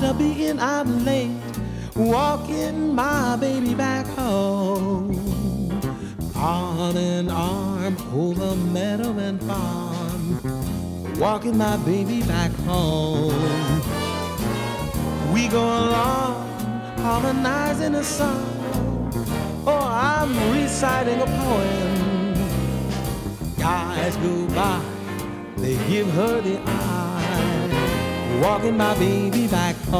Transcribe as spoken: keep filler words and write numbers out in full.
of being I'm late, walking my baby back home. Arm in arm over meadow and farm, walking my baby back home. We go along, harmonizing a song, or I'm reciting a poem. Guys go by, they give her the eye, walking my baby back home.